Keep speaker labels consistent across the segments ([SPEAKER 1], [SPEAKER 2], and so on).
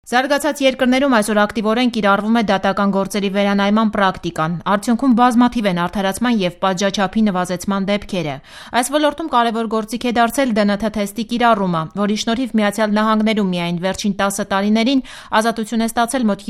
[SPEAKER 1] Զարգացած երկրներում այսօր ակտիվորեն կիրառվում է դատական գործերի վերանայման պրակտիկան։ Արդյունքում բազմաթիվ են արդարացման և պատժաչափի նվազեցման դեպքերը։ Այս ոլորտում կարևոր գործիք է դարձել ԴՆԹ թեստի կիրառումը, որի շնորհիվ Միացյալ Նահանգներում միայն վերջին 10 տարիներին ազատություն է ստացել մոտ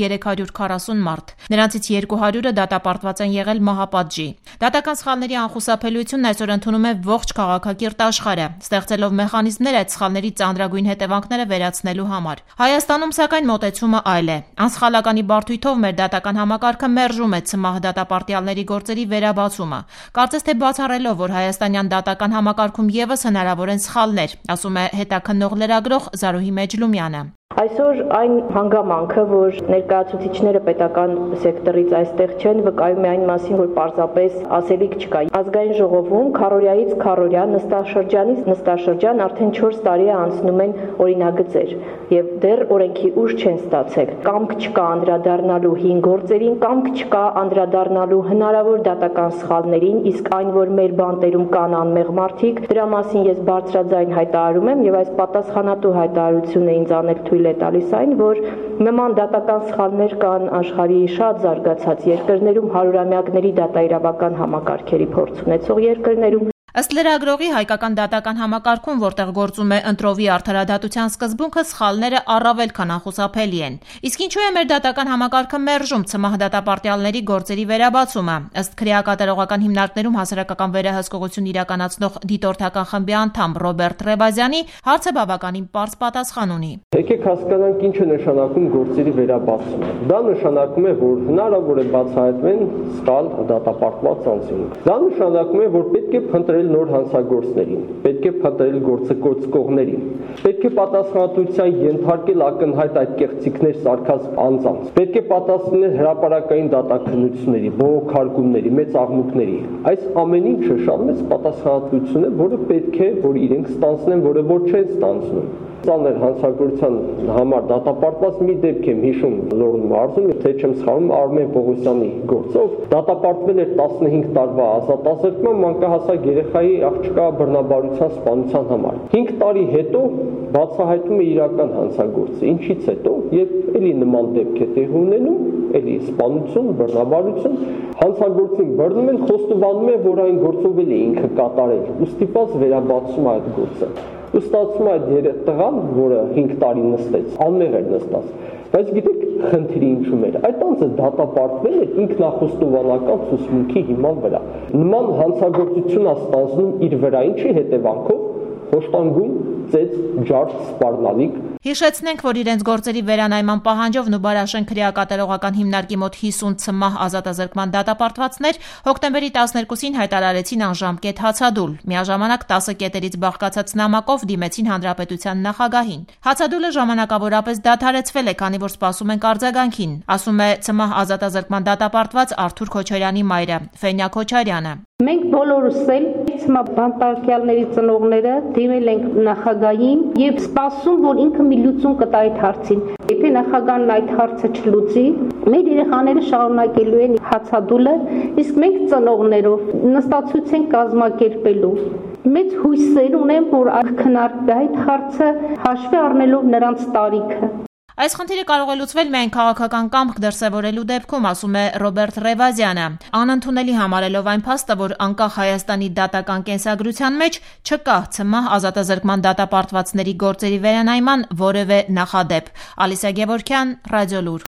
[SPEAKER 1] 340 մարդ։ Նրանցից 200-ը դատապարտված են եղել մահապատժի։ Դատական սխալների անխուսափելիությունն այսօր ընդունում է ողջ քաղաքակիրթ աշխարհը, ստեղծելով մեխանիզմներ այդ սխալների ծանրագույն հետևանքները վերացնելու համար։ Հայաստանում սակայն մոտեցումը այլ է։ Անսխալականի բարդույթով մեր դատական համակարգը մերժում է ցմահ դատապարտյալների գործերի վերաբացումը։ Կարծես թե բացառելով, որ հայաստանյան դատական համակարգում ևս հնարավոր են սխալներ, ասում է հետաքննող լրագրող Զարուհի Մեջլումյանը։
[SPEAKER 2] Այսօր այն հանգամանքը, որ ներկայացուցիչները պետական սեկտորից այստեղ չեն, վկայում է այն մասին, որ պարզապես ասելիք չկա։ Ազգային ժողովում քառորյայից քառորյա, նստաշրջանից նստաշրջան արդեն 4 տարի է անցնում են օրինագծեր եւ դեռ օրենքի ուժ չեն ստացել։ Կամք չկա անդրադառնալու հին գործերին, կամք չկա անդրադառնալու հնարավոր դատական սխալներին, իսկ այն, որ մեր բանտերում կան անմեղ մարդիկ, դրա մասին ես բարձրաձայն հայտարարում եմ եւ այս պատասխանատու հայտարարությունը ինձ անել թույլ է տալիս այն, որ նման դատական սխալներ կան աշխարհի շատ զարգացած երկրներում, հարյուրամյակների դատաիրավական համակարգերի փորձ ունեցող երկրներում։
[SPEAKER 1] Ըստ լրագրողի, հայկական դատական համակարգում, որտեղ գործում է ընտրովի արդարադատության սկզբունքը, սխալները առավել քան անխուսափելի են։ Իսկ ինչու է մեր դատական համակարգը մերժում ցմահ դատապարտյալների գործերի վերաբացումը։ Ըստ քրեակատարողական հիմնարկներում հասարակական վերահսկողություն իրականացնող դիտորդական խմբի անդամ Ռոբերտ Ռևազյանի հարցը բավականին պարզ պատասխան ունի։
[SPEAKER 3] Եկեք հասկանանք ինչ է նշանակում գործերի վերաբացումը։ Դա նշանակում է, որ հնարավոր է բացահայտվեն սխալ դատապարտված անձինք։ Դա նշանակում է, որ պետք է փնտրել նոր հանցագործներին, պետք է փնտրել գործընկողներին, պետք է պատասխանատվության ենթարկել ակնհայտ այդ կեղծիքներ սարքած անձանց, պետք է պատասխանել հրապարակային դատաքննությունների, բողոքարկումների, մեծ աղմուկների։ Այս ամեն ինչը շատ մեծ պատասխանատվություն է, որը պետք է, որ իրենք ստանցնեն, որը որ չեն ստանցնում։ Ծանր հանցագործության համար դատապարտված մի դեպք եմ հիշում Լոռու մարզում, թե չեմ սխալվում, Արմեն Պողոսյանի գործով դատապարտվել էր 15 տարվա ազատազրկման մանկահասակ երեխայի աղջկա բռնաբարության սպանության համար։ 5 տարի հետո բացահայտում է իրական հանցագործը, ինչից հետո, երբ էլի նման դեպք է տեղի ունենում, էլի սպանություն, բռնաբարություն, հանցագործին բռնում են, խոստովանում է, որ այն գործով էլի ինքը կատարել, ու ստիպված վերաբացում այդ գործը։ Ու ստացվում է այդ տղան, որը 5 տարի նստեց, անմեղ էր նստած, բայց գիտեք խնդիրը ինչու՞մ էր։ Այդ անձը դատապարտվել էր ինքնախոստովանական ցուցմունքի հիման վրա։ Նման հանցագործություն է ստանձնում իր վրա, ինչի հետևանքով խոշտանգում, ծեծ, ջարդ, սպառնալիք։
[SPEAKER 1] Հիշեցնենք, որ իրենց գործերի վերանայման պահանջով Նուբարաշեն քրեակատարողական հիմնարկի մոտ 50 ցմահ ազատազրկման դատապարտվածներ հոկտեմբերի 12-ին հայտարարեցին անժամկետ հացադուլ։ Միաժամանակ 10 կետերից բաղկացած նամակով դիմեցին Հանրապետության նախագահին։ Հացադուլը ժամանակավորապես դադարեցվել է, քանի որ սպասում ենք արձագանքին, ասում է ցմահ ազատազրկման դատապարտված Արթուր Քոչարյանի մայրը Ֆենյա Քոչարյանը։
[SPEAKER 2] Մենք բոլորս էլ բանտարկյալների ծնողները դիմել ենք նախագահին եւ սպասում, որ ինքը մի լուծում կտա այդ հարցին։ Եթե նախագահն այդ հարցը չլուծի, մեր երեխաները շարունակելու են հացադուլը, իսկ մենք ծնողներով նստացույց ենք կազմակերպելու։ Մեծ հույսեր ունեմ, որ քննարկվի այդ հարցը հաշվի առնելով նրանց տարիքը։
[SPEAKER 1] Այս խնդիրը կարող է լուծվել միայն քաղաքական կամք դրսևորելու դեպքում, ասում է Ռոբերտ Ռևազյանը, անընդունելի համարելով այն փաստը, որ անկախ Հայաստանի դատական կենսագրության մեջ չկա ցմահ ազատազրկման դատապարտվածների գործերի վերանայման որևէ նախադեպ։ Ալիսա Գևորգյան, Ռադիոլուր։